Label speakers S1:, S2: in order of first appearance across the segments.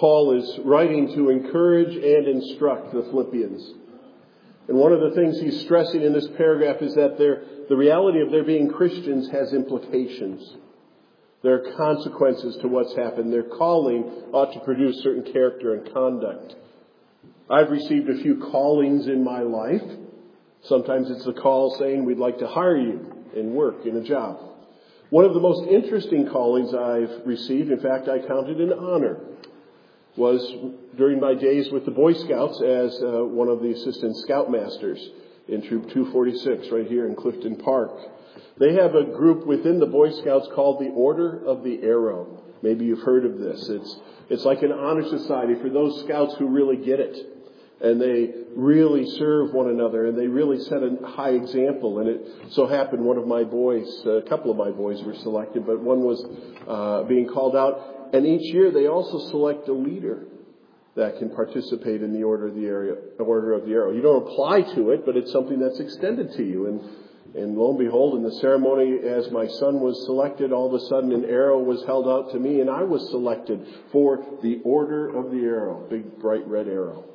S1: Paul is writing to encourage and instruct the Philippians. And one of the things he's stressing in this paragraph is that the reality of their being Christians has implications. There are consequences to what's happened. Their calling ought to produce certain character and conduct. I've received a few callings in my life. Sometimes it's a call saying we'd like to hire you in work, in a job. One of the most interesting callings I've received, in fact I counted an honor, was during my days with the Boy Scouts as one of the assistant scoutmasters in Troop 246 right here in Clifton Park. They have a group within the Boy Scouts called the Order of the Arrow. Maybe you've heard of this. It's like an honor society for those scouts who really get it. And they really serve one another, and they really set a high example. And it so happened one of my boys, a couple of my boys were selected, but one was being called out. And each year they also select a leader that can participate in the Order of the Arrow. You don't apply to it, but it's something that's extended to you. And lo and behold, in the ceremony, as my son was selected, all of a sudden an arrow was held out to me, and I was selected for the Order of the Arrow, big bright red arrow.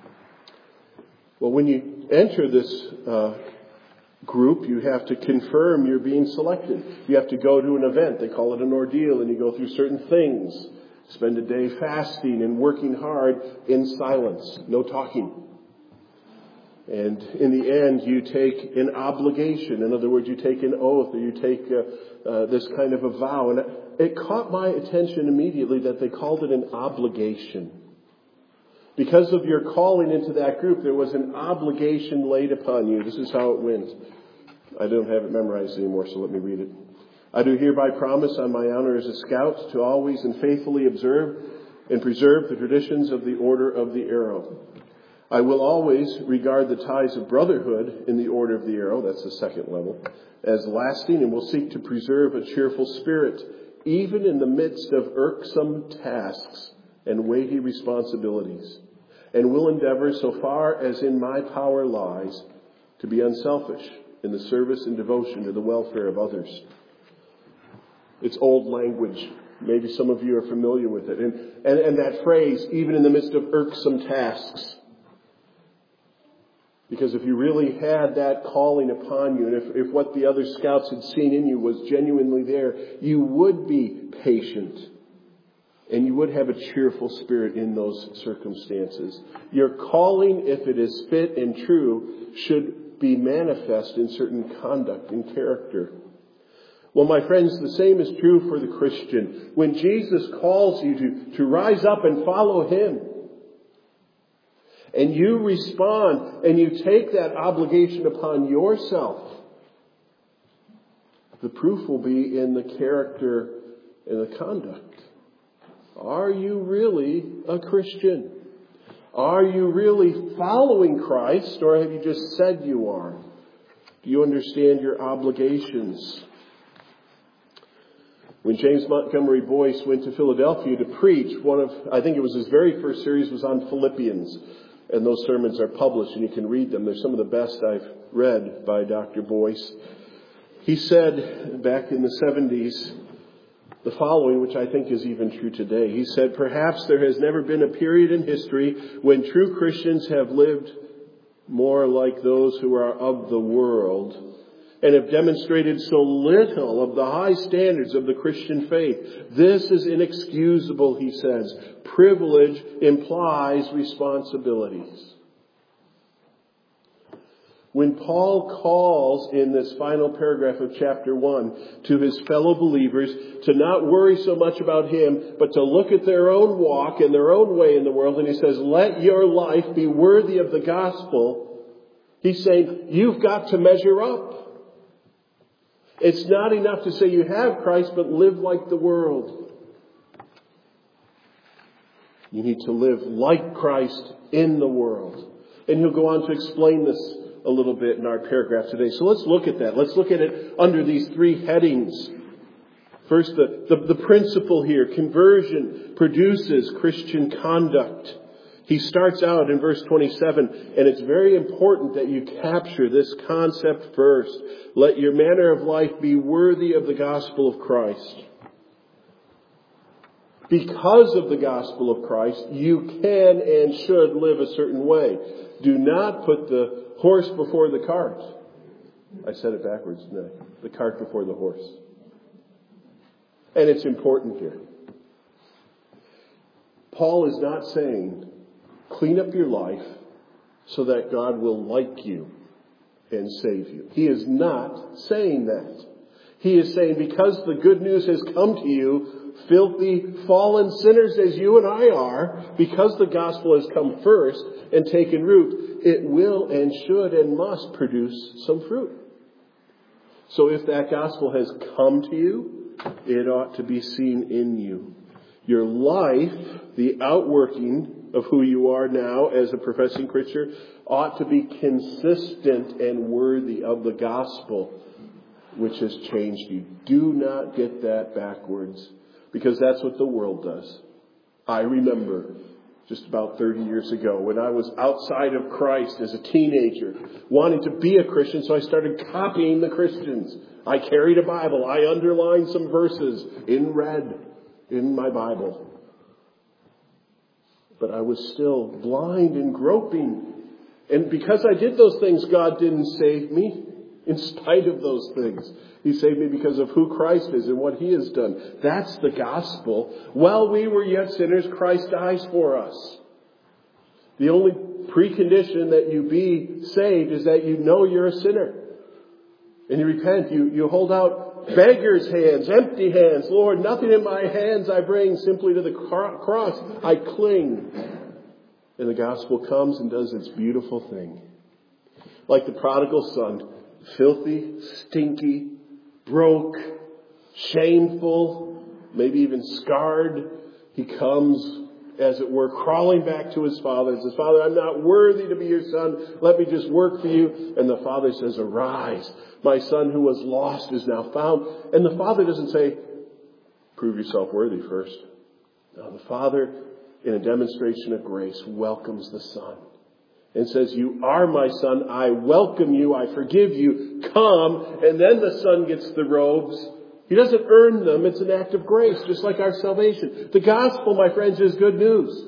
S1: Well, when you enter this group, you have to confirm you're being selected. You have to go to an event. They call it an ordeal, and you go through certain things. Spend a day fasting and working hard in silence, no talking. And in the end, you take an obligation. In other words, you take an oath, or you take this kind of a vow. And it caught my attention immediately that they called it an obligation. Because of your calling into that group, there was an obligation laid upon you. This is how it went. I don't have it memorized anymore, so let me read it. I do hereby promise on my honor as a scout to always and faithfully observe and preserve the traditions of the Order of the Arrow. I will always regard the ties of brotherhood in the Order of the Arrow, that's the second level, as lasting, and will seek to preserve a cheerful spirit, even in the midst of irksome tasks and weighty responsibilities, and will endeavor, so far as in my power lies, to be unselfish in the service and devotion to the welfare of others. It's old language. Maybe some of you are familiar with it. And that phrase, even in the midst of irksome tasks. Because if you really had that calling upon you, and if what the other scouts had seen in you was genuinely there, you would be patient. And you would have a cheerful spirit in those circumstances. Your calling, if it is fit and true, should be manifest in certain conduct and character. Well, my friends, the same is true for the Christian. When Jesus calls you to rise up and follow Him, and you respond and you take that obligation upon yourself, the proof will be in the character and the conduct. Are you really a Christian? Are you really following Christ, or have you just said you are? Do you understand your obligations? When James Montgomery Boyce went to Philadelphia to preach, I think it was his very first series was on Philippians. And those sermons are published and you can read them. They're some of the best I've read by Dr. Boyce. He said back in the 70s the following, which I think is even true today. He said, perhaps there has never been a period in history when true Christians have lived more like those who are of the world and have demonstrated so little of the high standards of the Christian faith. This is inexcusable, he says. Privilege implies responsibilities. When Paul calls in this final paragraph of chapter 1 to his fellow believers to not worry so much about him, but to look at their own walk and their own way in the world, and he says, let your life be worthy of the gospel, he's saying, you've got to measure up. It's not enough to say you have Christ, but live like the world. You need to live like Christ in the world. And he'll go on to explain this a little bit in our paragraph today. So let's look at that. Let's look at it under these three headings. First, the principle here, conversion produces Christian conduct. He starts out in verse 27, and it's very important that you capture this concept first. Let your manner of life be worthy of the gospel of Christ. Because of the gospel of Christ, you can and should live a certain way. Do not put the horse before the cart. I said it backwards, didn't I? The cart before the horse. And it's important here. Paul is not saying, clean up your life so that God will like you and save you. He is not saying that. He is saying, because the good news has come to you, filthy, fallen sinners as you and I are, because the gospel has come first and taken root, it will and should and must produce some fruit. So if that gospel has come to you, it ought to be seen in you. Your life, the outworking of who you are now as a professing Christian, ought to be consistent and worthy of the gospel which has changed you. Do not get that backwards, because that's what the world does. I remember just about 30 years ago when I was outside of Christ as a teenager, wanting to be a Christian, so I started copying the Christians. I carried a Bible. I underlined some verses in red in my Bible. But I was still blind and groping. And because I did those things, God didn't save me in spite of those things. He saved me because of who Christ is and what He has done. That's the gospel. While we were yet sinners, Christ dies for us. The only precondition that you be saved is that you know you're a sinner. And you repent. You hold out beggar's hands, empty hands. Lord, nothing in my hands I bring, simply to the cross I cling. And the gospel comes and does its beautiful thing. Like the prodigal son, filthy, stinky, broke, shameful, maybe even scarred, he comes, as it were, crawling back to his father and says, Father, I'm not worthy to be your son. Let me just work for you. And the father says, arise. My son who was lost is now found. And the father doesn't say, prove yourself worthy first. No, the father, in a demonstration of grace, welcomes the son and says, you are my son. I welcome you. I forgive you. Come. And then the son gets the robes. He doesn't earn them. It's an act of grace, just like our salvation. The gospel, my friends, is good news.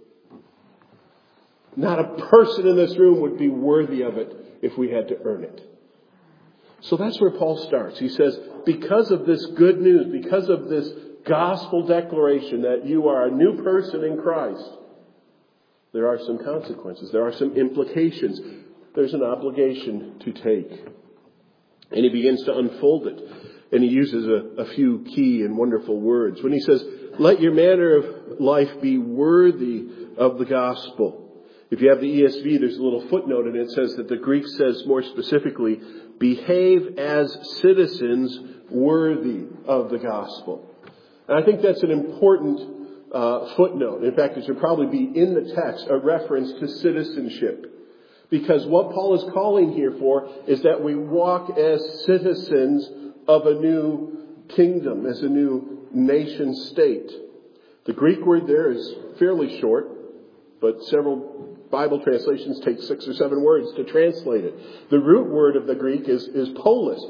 S1: Not a person in this room would be worthy of it if we had to earn it. So that's where Paul starts. He says, because of this good news, because of this gospel declaration that you are a new person in Christ, there are some consequences. There are some implications. There's an obligation to take. And he begins to unfold it. And he uses a few key and wonderful words. When he says, let your manner of life be worthy of the gospel. If you have the ESV, there's a little footnote and it says that the Greek says more specifically, behave as citizens worthy of the gospel. And I think that's an important footnote. In fact, it should probably be in the text, a reference to citizenship. Because what Paul is calling here for is that we walk as citizens of a new kingdom, as a new nation state. The Greek word there is fairly short, but several Bible translations take 6 or 7 words to translate it. The root word of the Greek is polis,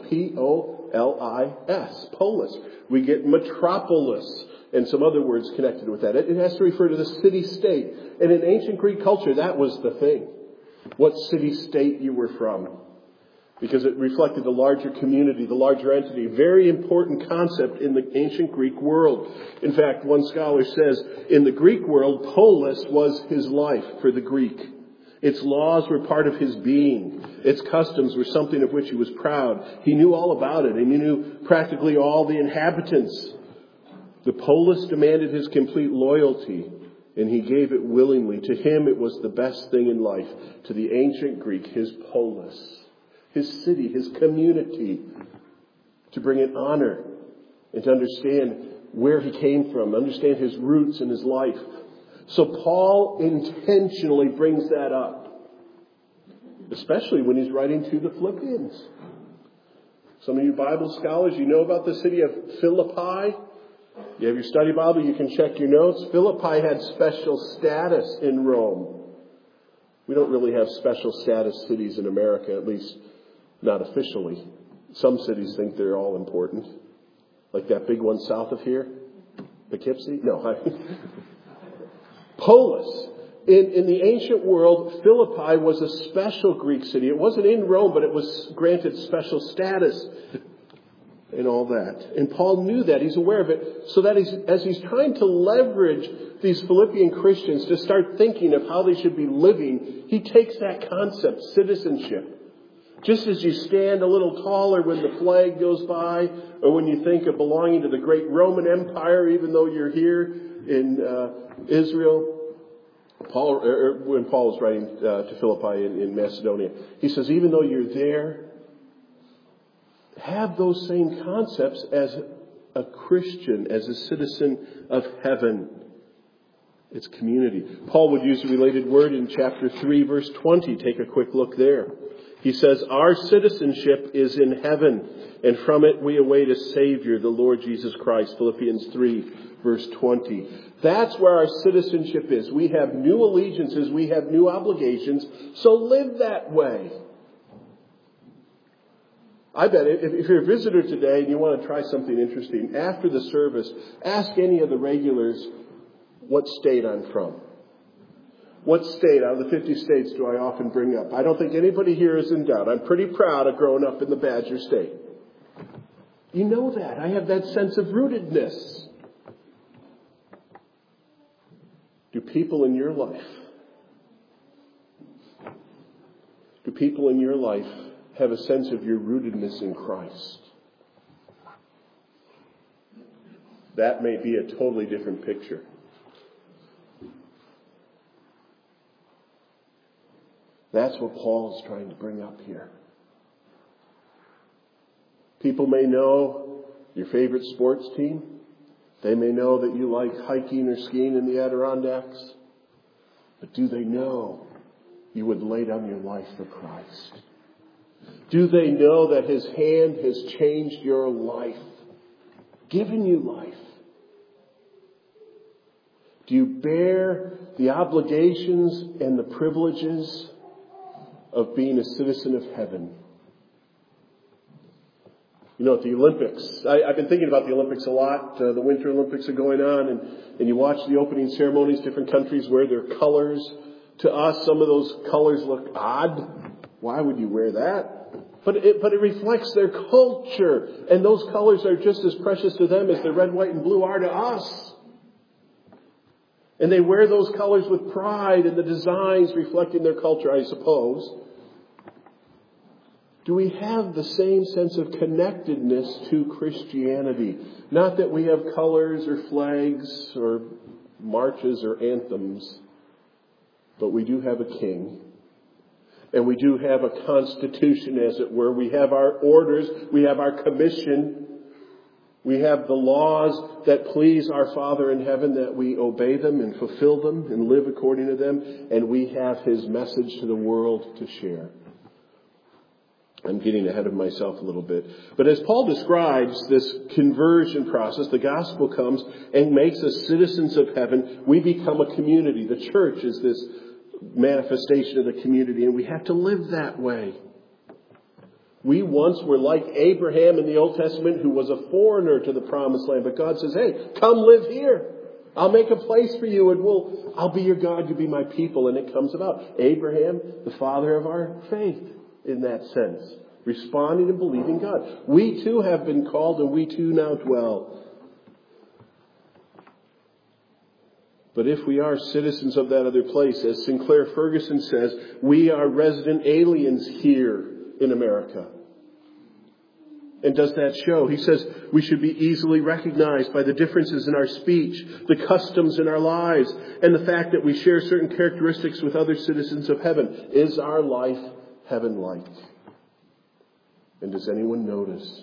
S1: P-O-L-I-S, polis. We get metropolis and some other words connected with that. It has to refer to the city-state. And in ancient Greek culture, that was the thing. What city-state you were from. Because it reflected the larger community, the larger entity. Very important concept in the ancient Greek world. In fact, one scholar says, in the Greek world, polis was his life for the Greek. Its laws were part of his being. Its customs were something of which he was proud. He knew all about it, and he knew practically all the inhabitants. The polis demanded his complete loyalty, and he gave it willingly. To him, it was the best thing in life. To the ancient Greek, his polis. His city, his community, to bring it honor and to understand where he came from, understand his roots in his life. So Paul intentionally brings that up, especially when he's writing to the Philippians. Some of you Bible scholars, you know about the city of Philippi. You have your study Bible, you can check your notes. Philippi had special status in Rome. We don't really have special status cities in America, at least not officially. Some cities think they're all important. Like that big one south of here. Poughkeepsie? No. Polis. In the ancient world, Philippi was a special Greek city. It wasn't in Rome, but it was granted special status and all that. And Paul knew that. He's aware of it. So that as he's trying to leverage these Philippian Christians to start thinking of how they should be living, he takes that concept, citizenship. Just as you stand a little taller when the flag goes by, or when you think of belonging to the great Roman Empire, even though you're here in Israel. When Paul was writing to Philippi in Macedonia, he says, even though you're there, have those same concepts as a Christian, as a citizen of heaven. It's community. Paul would use a related word in chapter 3, verse 20. Take a quick look there. He says, our citizenship is in heaven, and from it we await a Savior, the Lord Jesus Christ. Philippians 3, verse 20. That's where our citizenship is. We have new allegiances. We have new obligations. So live that way. I bet if you're a visitor today and you want to try something interesting, after the service, ask any of the regulars what state I'm from. What state out of the 50 states do I often bring up? I don't think anybody here is in doubt. I'm pretty proud of growing up in the Badger State. You know that. I have that sense of rootedness. Do people in your life have a sense of your rootedness in Christ? That may be a totally different picture. That's what Paul is trying to bring up here. People may know your favorite sports team. They may know that you like hiking or skiing in the Adirondacks. But do they know you would lay down your life for Christ? Do they know that His hand has changed your life, given you life? Do you bear the obligations and the privileges of being a citizen of heaven? You know, at the Olympics, I've been thinking about the Olympics a lot. The Winter Olympics are going on, and you watch the opening ceremonies. Different countries wear their colors. To us, some of those colors look odd. Why would you wear that? But it reflects their culture, and those colors are just as precious to them as the red, white, and blue are to us. And they wear those colors with pride, and the designs reflecting their culture, I suppose. Do we have the same sense of connectedness to Christianity? Not that we have colors or flags or marches or anthems, but we do have a king. And we do have a constitution, as it were. We have our orders. We have our commission. We have the laws that please our Father in heaven, that we obey them and fulfill them and live according to them. And we have His message to the world to share. I'm getting ahead of myself a little bit. But as Paul describes this conversion process, the gospel comes and makes us citizens of heaven. We become a community. The church is this manifestation of the community, and we have to live that way. We once were like Abraham in the Old Testament, who was a foreigner to the promised land. But God says, hey, come live here. I'll make a place for you, and I'll be your God, you be my people. And it comes about. Abraham, the father of our faith, in that sense. Responding and believing God. We too have been called, and we too now dwell. But if we are citizens of that other place, as Sinclair Ferguson says, we are resident aliens here in America. And does that show? He says we should be easily recognized by the differences in our speech, the customs in our lives, and the fact that we share certain characteristics with other citizens of heaven. Is our life heaven-like? And does anyone notice?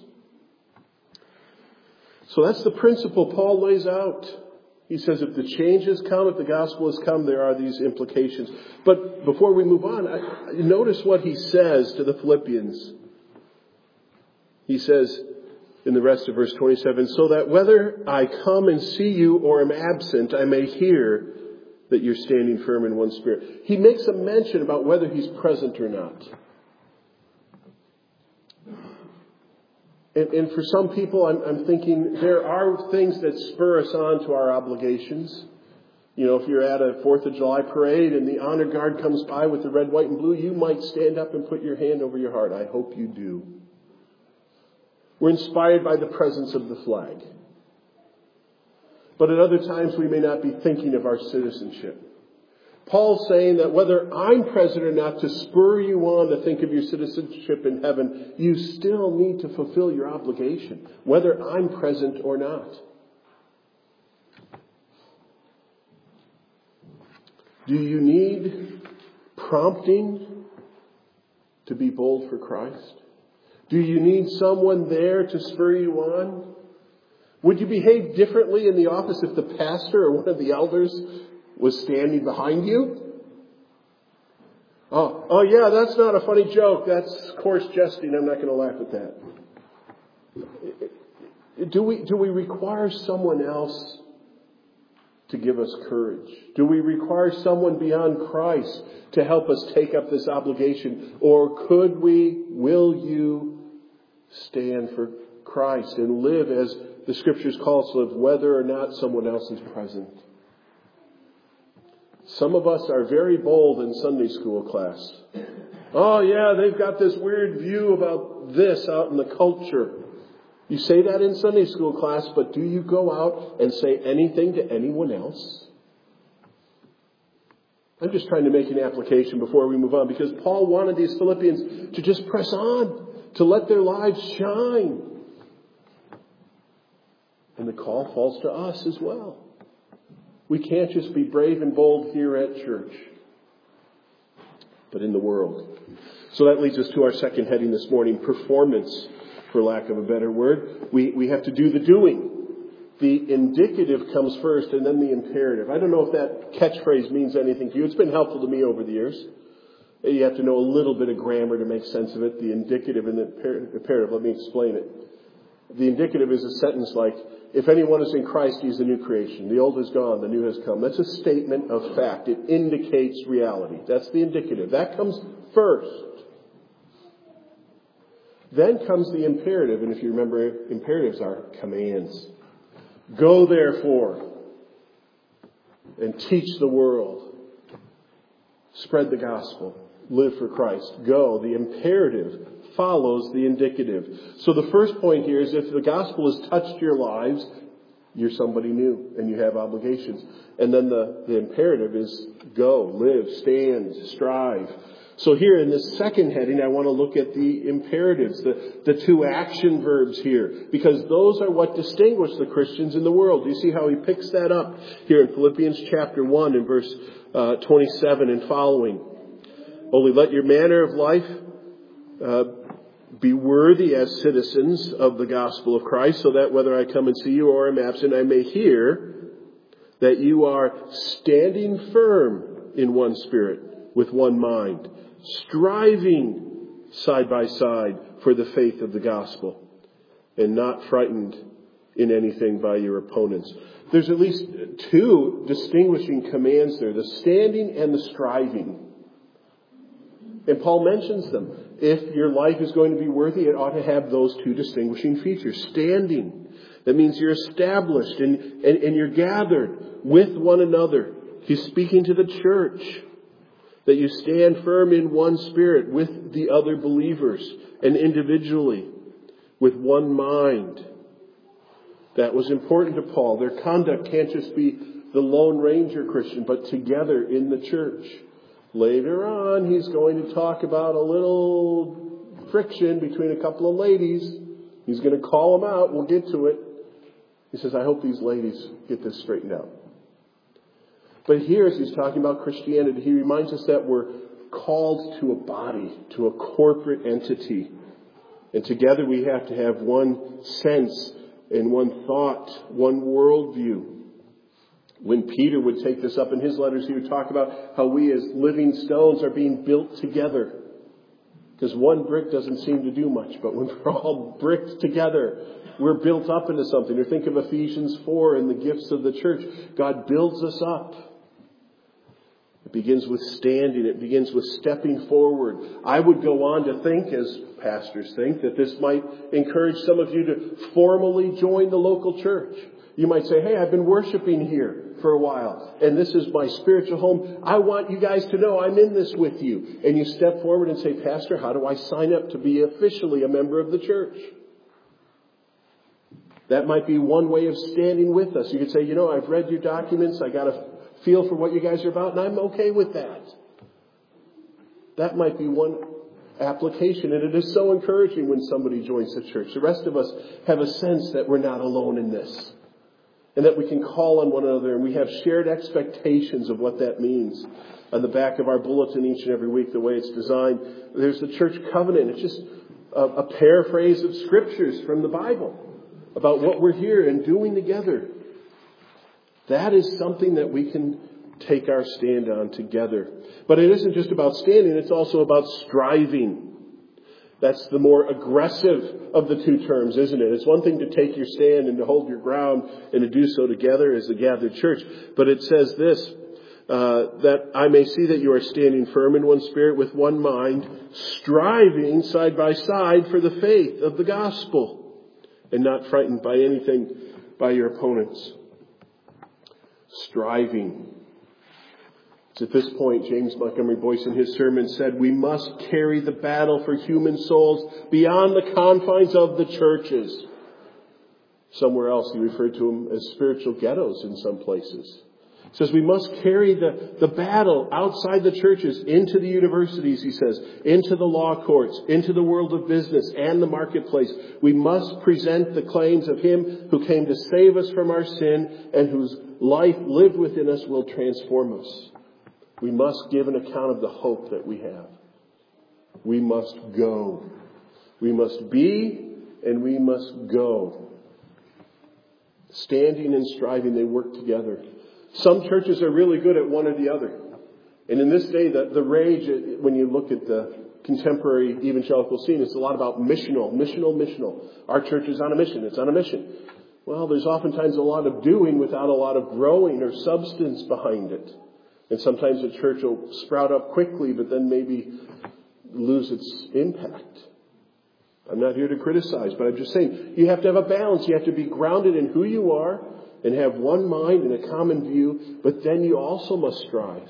S1: So that's the principle Paul lays out. He says if the change has come, if the gospel has come, there are these implications. But before we move on, notice what he says to the Philippians. He says in the rest of verse 27, so that whether I come and see you or am absent, I may hear that you're standing firm in one spirit. He makes a mention about whether he's present or not. And for some people, I'm thinking there are things that spur us on to our obligations. If you're at a 4th of July parade and the honor guard comes by with the red, white, and blue, you might stand up and put your hand over your heart. I hope you do. We're inspired by the presence of the flag. But at other times, we may not be thinking of our citizenship. Paul's saying that whether I'm present or not, to spur you on to think of your citizenship in heaven, you still need to fulfill your obligation, whether I'm present or not. Do you need prompting to be bold for Christ? Do you need someone there to spur you on? Would you behave differently in the office if the pastor or one of the elders was standing behind you? Oh yeah, that's not a funny joke. That's coarse jesting. I'm not going to laugh at that. Do we require someone else to give us courage? Do we require someone beyond Christ to help us take up this obligation? Or will you stand for Christ and live as the Scriptures call us to live, whether or not someone else is present? Some of us are very bold in Sunday school class. Oh yeah, they've got this weird view about this out in the culture. You say that in Sunday school class, but do you go out and say anything to anyone else? I'm just trying to make an application before we move on, because Paul wanted these Philippians to just press on, to let their lives shine. And the call falls to us as well. We can't just be brave and bold here at church, but in the world. So that leads us to our second heading this morning, performance, for lack of a better word. We have to do the doing. The indicative comes first and then the imperative. I don't know if that catchphrase means anything to you. It's been helpful to me over the years. You have to know a little bit of grammar to make sense of it. The indicative and the imperative. Let me explain it. The indicative is a sentence like, if anyone is in Christ, he's a new creation. The old is gone, the new has come. That's a statement of fact. It indicates reality. That's the indicative. That comes first. Then comes the imperative. And if you remember, imperatives are commands. Go therefore and teach the world. Spread the gospel. Live for Christ. Go. The imperative follows the indicative. So the first point here is if the gospel has touched your lives, you're somebody new and you have obligations. And then the imperative is go, live, stand, strive. So here in this second heading, I want to look at the imperatives, the two action verbs here, because those are what distinguish the Christians in the world. Do you see how he picks that up here in Philippians chapter 1 and verse 27 and following? Only let your manner of life be worthy as citizens of the gospel of Christ, so that whether I come and see you or am absent, I may hear that you are standing firm in one spirit, with one mind, striving side by side for the faith of the gospel, and not frightened in anything by your opponents. There's at least two distinguishing commands there, the standing and the striving. And Paul mentions them. If your life is going to be worthy, it ought to have those two distinguishing features. Standing. That means you're established and you're gathered with one another. He's speaking to the church. That you stand firm in one spirit with the other believers and individually with one mind. That was important to Paul. Their conduct can't just be the Lone Ranger Christian, but together in the church. Later on, he's going to talk about a little friction between a couple of ladies. He's going to call them out. We'll get to it. He says, I hope these ladies get this straightened out. But here, as he's talking about Christianity, he reminds us that we're called to a body, to a corporate entity. And together we have to have one sense and one thought, one worldview. When Peter would take this up in his letters, he would talk about how we as living stones are being built together. Because one brick doesn't seem to do much, but when we're all bricked together, we're built up into something. Or think of Ephesians 4 and the gifts of the church. God builds us up. It begins with standing. It begins with stepping forward. I would go on to think, as pastors think, that this might encourage some of you to formally join the local church. You might say, hey, I've been worshiping here for a while, and this is my spiritual home. I want you guys to know I'm in this with you. And you step forward and say, Pastor, how do I sign up to be officially a member of the church? That might be one way of standing with us. You could say, I've read your documents. I got a feel for what you guys are about, and I'm okay with that. That might be one application, and it is so encouraging when somebody joins the church. The rest of us have a sense that we're not alone in this, and that we can call on one another, and we have shared expectations of what that means. On the back of our bulletin each and every week, the way it's designed, there's the church covenant. It's just a paraphrase of scriptures from the Bible about what we're here and doing together. That is something that we can take our stand on together. But it isn't just about standing, it's also about striving. That's the more aggressive of the two terms, isn't it? It's one thing to take your stand and to hold your ground and to do so together as the gathered church. But it says this, that I may see that you are standing firm in one spirit with one mind, striving side by side for the faith of the gospel, and not frightened by anything by your opponents. Striving. It's at this point, James Montgomery Boyce in his sermon said, we must carry the battle for human souls beyond the confines of the churches. Somewhere else he referred to them as spiritual ghettos in some places. He says we must carry the battle outside the churches into the universities, he says, into the law courts, into the world of business and the marketplace. We must present the claims of Him who came to save us from our sin and whose life lived within us will transform us. We must give an account of the hope that we have. We must go. We must be and we must go. Standing and striving, they work together. Some churches are really good at one or the other. And in this day, the rage, when you look at the contemporary evangelical scene, it's a lot about missional. Our church is on a mission. It's on a mission. Well, there's oftentimes a lot of doing without a lot of growing or substance behind it. And sometimes a church will sprout up quickly, but then maybe lose its impact. I'm not here to criticize, but I'm just saying you have to have a balance. You have to be grounded in who you are and have one mind and a common view, but then you also must strive.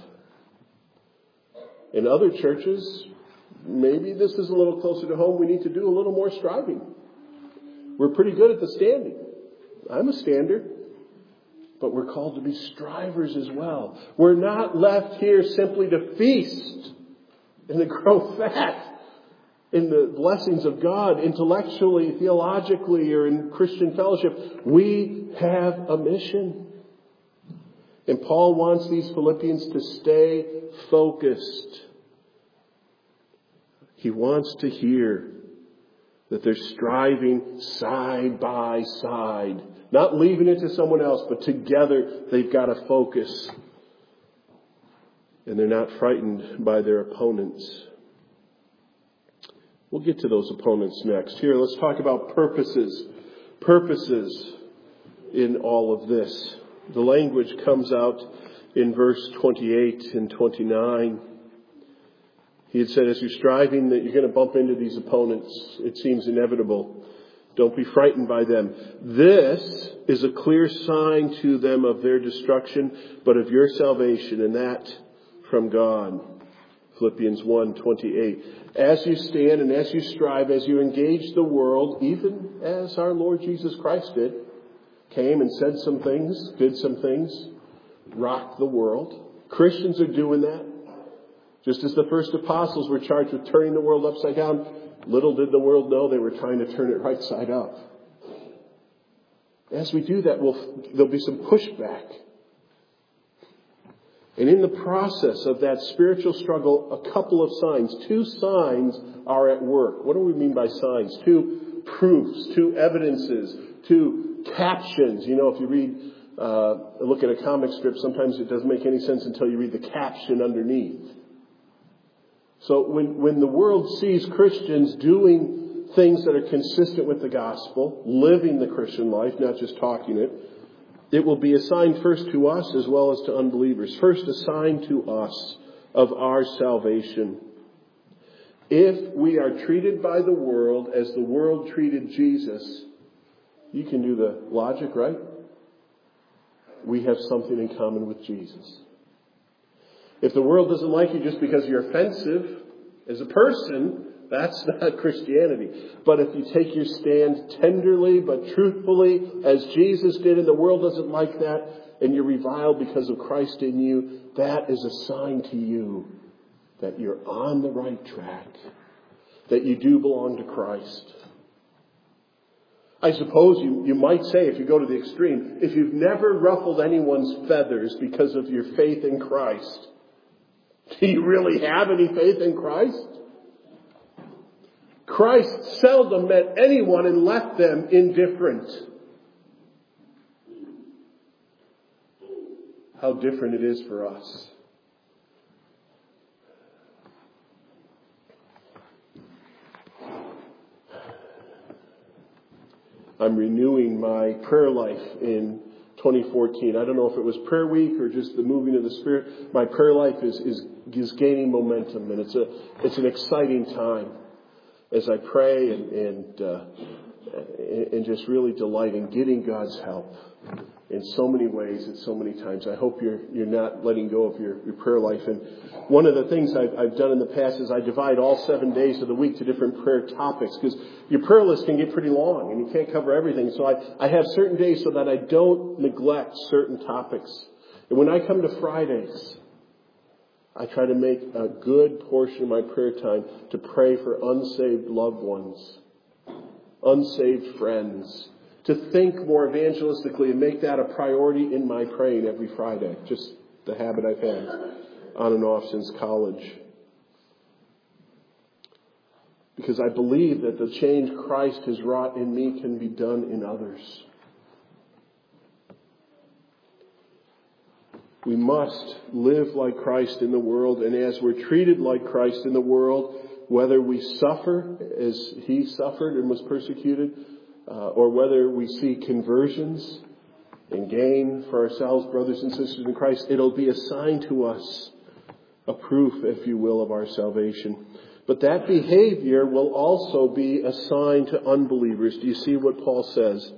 S1: In other churches, maybe this is a little closer to home. We need to do a little more striving. We're pretty good at the standing. I'm a stander, but we're called to be strivers as well. We're not left here simply to feast and to grow fat in the blessings of God, intellectually, theologically, or in Christian fellowship. We have a mission. And Paul wants these Philippians to stay focused. He wants to hear that they're striving side by side. Not leaving it to someone else, but together they've got to focus. And they're not frightened by their opponents. We'll get to those opponents next. Here, let's talk about purposes. Purposes in all of this. The language comes out in verse 28 and 29. He had said, as you're striving, that you're going to bump into these opponents. It seems inevitable. Don't be frightened by them. This is a clear sign to them of their destruction, but of your salvation, and that from God. Philippians 1:28. As you stand and as you strive, as you engage the world, even as our Lord Jesus Christ did, came and said some things, did some things, rocked the world. Christians are doing that. Just as the first apostles were charged with turning the world upside down, little did the world know they were trying to turn it right side up. As we do that, there'll be some pushback. And in the process of that spiritual struggle, a couple of signs, 2 signs are at work. What do we mean by signs? 2 proofs, 2 evidences, 2 captions. You know, if you read, look at a comic strip, sometimes it doesn't make any sense until you read the caption underneath. So when the world sees Christians doing things that are consistent with the gospel, living the Christian life, not just talking it, It will be a sign first to us as well as to unbelievers. First, a sign to us of our salvation. If we are treated by the world as the world treated Jesus, you can do the logic, right? We have something in common with Jesus. If the world doesn't like you just because you're offensive as a person, that's not Christianity. But if you take your stand tenderly but truthfully, as Jesus did, and the world doesn't like that, and you're reviled because of Christ in you, that is a sign to you that you're on the right track, that you do belong to Christ. I suppose you might say, if you go to the extreme, if you've never ruffled anyone's feathers because of your faith in Christ, do you really have any faith in Christ? Christ seldom met anyone and left them indifferent. How different it is for us. I'm renewing my prayer life in 2014. I don't know if it was prayer week or just the moving of the Spirit. My prayer life is gaining momentum, and it's an exciting time as I pray and just really delight in getting God's help in so many ways at so many times. I hope you're not letting go of your prayer life. And one of the things I've done in the past is I divide all 7 days of the week to different prayer topics, because your prayer list can get pretty long and you can't cover everything. So I have certain days so that I don't neglect certain topics. And when I come to Fridays, I try to make a good portion of my prayer time to pray for unsaved loved ones, unsaved friends, to think more evangelistically and make that a priority in my praying every Friday. Just the habit I've had on and off since college. Because I believe that the change Christ has wrought in me can be done in others. We must live like Christ in the world, and as we're treated like Christ in the world, whether we suffer as he suffered and was persecuted, or whether we see conversions and gain for ourselves, brothers and sisters in Christ, it'll be a sign to us, a proof, if you will, of our salvation. But that behavior will also be a sign to unbelievers. Do you see what Paul says?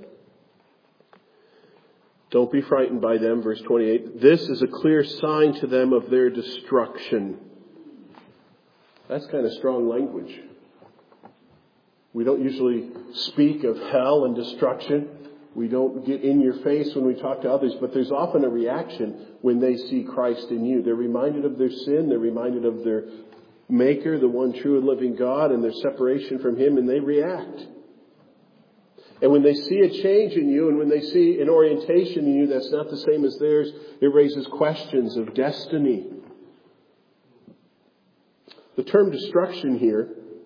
S1: Don't be frightened by them, verse 28. This is a clear sign to them of their destruction. That's kind of strong language. We don't usually speak of hell and destruction. We don't get in your face when we talk to others, but there's often a reaction when they see Christ in you. They're reminded of their sin. They're reminded of their Maker, the one true and living God, and their separation from him, and they react. And when they see a change in you, and when they see an orientation in you that's not the same as theirs, it raises questions of destiny. The term destruction here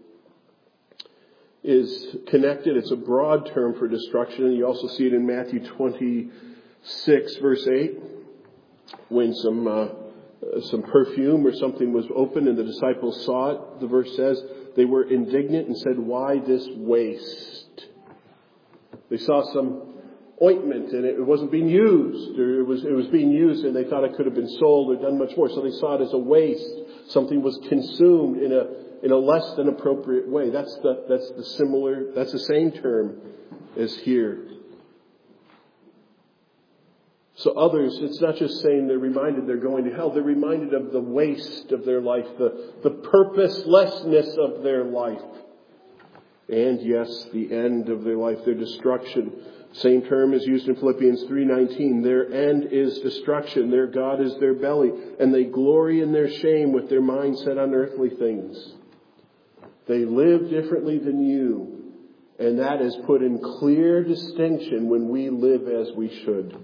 S1: is connected. It's a broad term for destruction. And you also see it in Matthew 26, verse 8, when some perfume or something was opened and the disciples saw it. The verse says they were indignant and said, "Why this waste?" They saw some ointment and it wasn't being used, or it was being used and they thought it could have been sold or done much more. So they saw it as a waste. Something was consumed in a less than appropriate way. That's the same term as here. So others, it's not just saying they're reminded they're going to hell. They're reminded of the waste of their life, the purposelessness of their life. And yes, the end of their life, their destruction. Same term is used in Philippians 3:19. Their end is destruction. Their God is their belly. And they glory in their shame with their mind set on earthly things. They live differently than you. And that is put in clear distinction when we live as we should.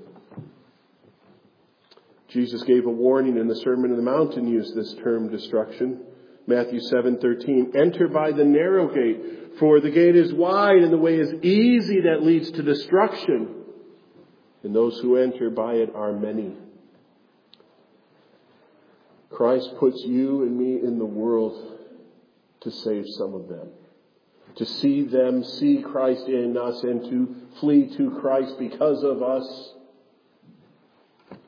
S1: Jesus gave a warning in the Sermon on the Mount and used this term destruction. Matthew 7:13. Enter by the narrow gate, for the gate is wide and the way is easy that leads to destruction. And those who enter by it are many. Christ puts you and me in the world to save some of them. To see them see Christ in us and to flee to Christ because of us.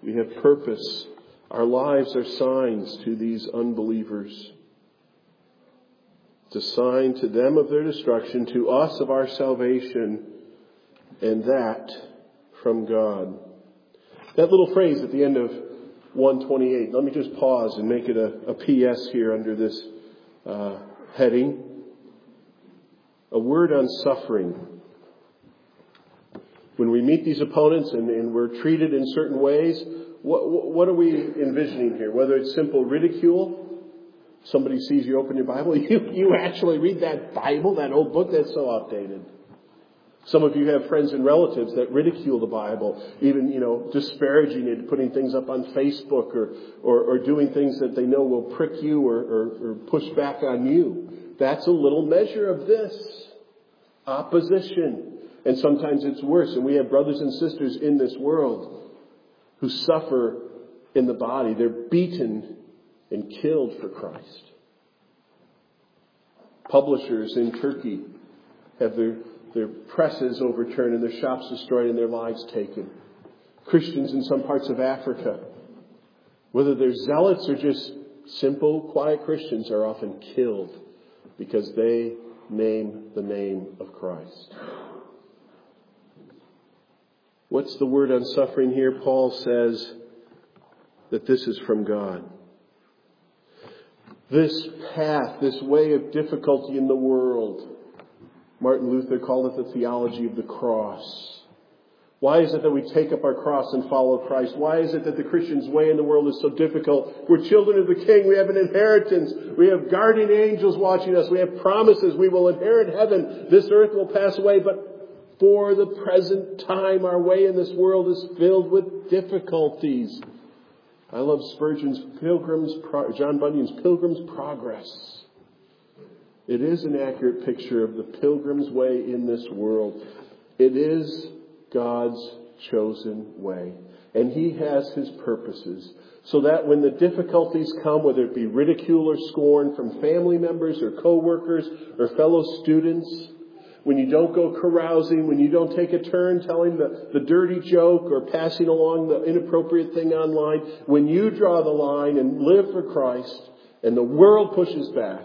S1: We have purpose. Our lives are signs to these unbelievers. It's a sign to them of their destruction, to us of our salvation, and that from God. That little phrase at the end of 128, let me just pause and make it a PS here under this heading. A word on suffering. When we meet these opponents and we're treated in certain ways, what are we envisioning here? Whether it's simple ridicule, somebody sees you open your Bible, you actually read that Bible, that old book, that's so outdated. Some of you have friends and relatives that ridicule the Bible, even, disparaging it, putting things up on Facebook or doing things that they know will prick you or push back on you. That's a little measure of this. Opposition. And sometimes it's worse. And we have brothers and sisters in this world who suffer in the body. They're beaten and killed for Christ. Publishers in Turkey have their presses overturned and their shops destroyed and their lives taken. Christians in some parts of Africa, whether they're zealots or just simple, quiet Christians, are often killed because they name the name of Christ. What's the word on suffering here? Paul says that this is from God. This path, this way of difficulty in the world, Martin Luther called it the theology of the cross. Why is it that we take up our cross and follow Christ? Why is it that the Christian's way in the world is so difficult? We're children of the King. We have an inheritance. We have guardian angels watching us. We have promises. We will inherit heaven. This earth will pass away. But for the present time, our way in this world is filled with difficulties. I love John Bunyan's Pilgrim's Progress. It is an accurate picture of the pilgrim's way in this world. It is God's chosen way. And He has His purposes. So that when the difficulties come, whether it be ridicule or scorn from family members or co-workers or fellow students, when you don't go carousing, when you don't take a turn telling the dirty joke or passing along the inappropriate thing online, when you draw the line and live for Christ and the world pushes back,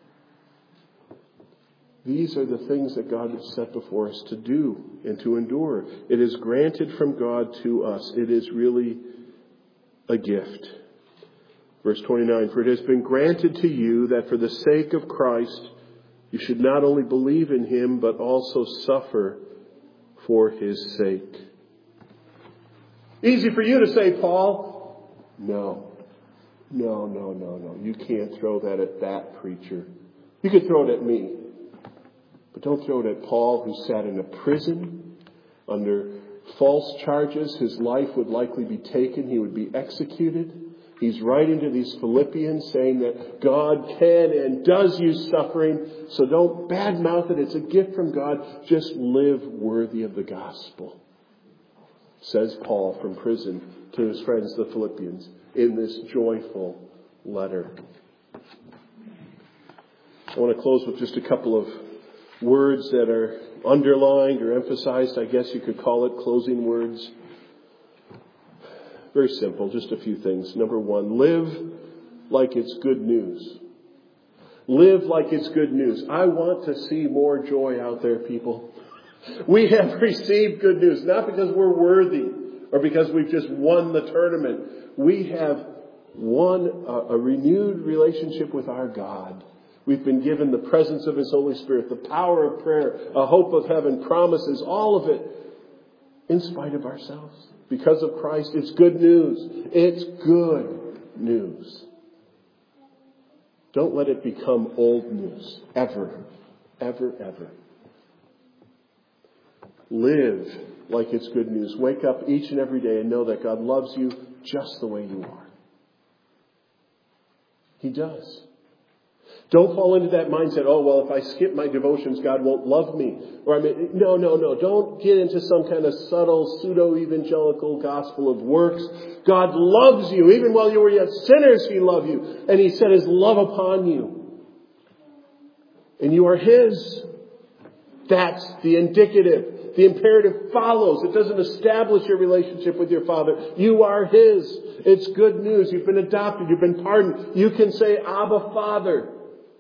S1: these are the things that God has set before us to do and to endure. It is granted from God to us. It is really a gift. Verse 29, for it has been granted to you that for the sake of Christ, you should not only believe in Him, but also suffer for His sake. Easy for you to say, Paul. No. You can't throw that at that preacher. You could throw it at me. But don't throw it at Paul, who sat in a prison under false charges. His life would likely be taken. He would be executed. He's writing to these Philippians saying that God can and does use suffering. So don't badmouth it. It's a gift from God. Just live worthy of the gospel. Says Paul from prison to his friends, the Philippians, in this joyful letter. I want to close with just a couple of words that are underlined or emphasized, I guess you could call it, closing words. Very simple, just a few things. Number one, live like it's good news. Live like it's good news. I want to see more joy out there, people. We have received good news, not because we're worthy or because we've just won the tournament. We have won a renewed relationship with our God. We've been given the presence of His Holy Spirit, the power of prayer, a hope of heaven, promises, all of it in spite of ourselves. Because of Christ, it's good news. It's good news. Don't let it become old news. Ever. Live like it's good news. Wake up each and every day and know that God loves you just the way you are. He does. Don't fall into that mindset, oh, well, if I skip my devotions, God won't love me. Or no. Don't get into some kind of subtle, pseudo-evangelical gospel of works. God loves you. Even while you were yet sinners, He loved you. And He set His love upon you. And you are His. That's the indicative. The imperative follows. It doesn't establish your relationship with your Father. You are His. It's good news. You've been adopted. You've been pardoned. You can say, Abba, Father.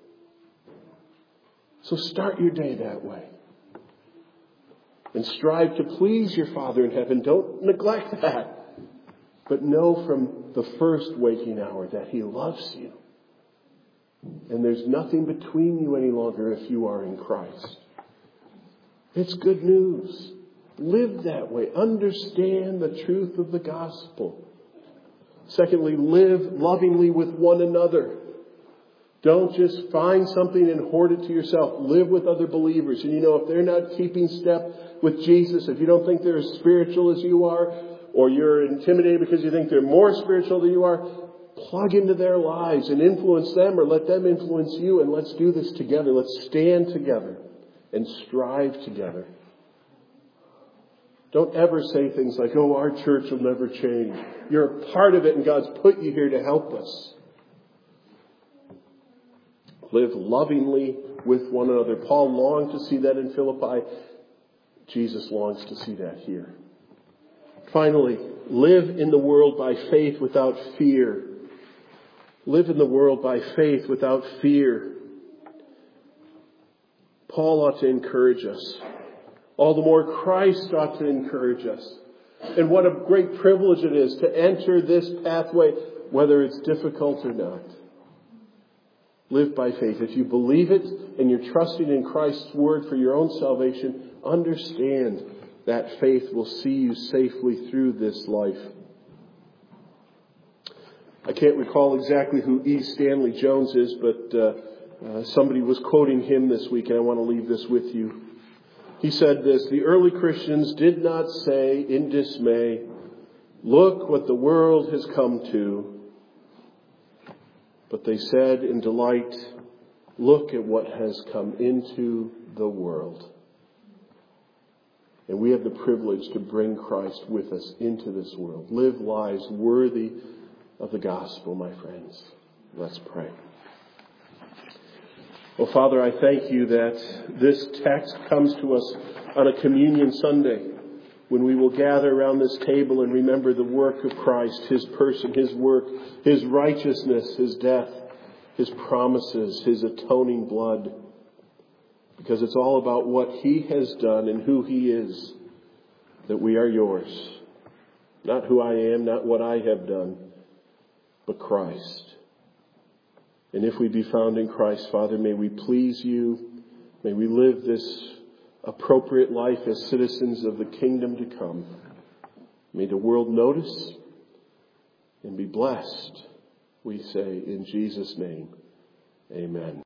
S1: So start your day that way. And strive to please your Father in heaven. Don't neglect that. But know from the first waking hour that He loves you. And there's nothing between you any longer if you are in Christ. It's good news. Live that way. Understand the truth of the gospel. Secondly, live lovingly with one another. Don't just find something and hoard it to yourself. Live with other believers. And if they're not keeping step with Jesus, if you don't think they're as spiritual as you are, or you're intimidated because you think they're more spiritual than you are, plug into their lives and influence them, or let them influence you, and let's do this together. Let's stand together and strive together. Don't ever say things like, oh, our church will never change. You're a part of it and God's put you here to help us. Live lovingly with one another. Paul longed to see that in Philippi. Jesus longs to see that here. Finally, live in the world by faith without fear. Live in the world by faith without fear. Paul ought to encourage us. All the more Christ ought to encourage us. And what a great privilege it is to enter this pathway, whether it's difficult or not. Live by faith. If you believe it and you're trusting in Christ's word for your own salvation, understand that faith will see you safely through this life. I can't recall exactly who E. Stanley Jones is, but somebody was quoting him this week, and I want to leave this with you. He said this: the early Christians did not say in dismay, "Look what the world has come to." But they said in delight, "Look at what has come into the world." And we have the privilege to bring Christ with us into this world. Live lives worthy of the gospel, my friends. Let's pray. Well, Father, I thank you that this text comes to us on a Communion Sunday, when we will gather around this table and remember the work of Christ, His person, His work, His righteousness, His death, His promises, His atoning blood. Because it's all about what He has done and who He is, that we are yours. Not who I am, not what I have done, but Christ. And if we be found in Christ, Father, may we please you. May we live this appropriate life as citizens of the kingdom to come. May the world notice and be blessed, we say in Jesus' name. Amen.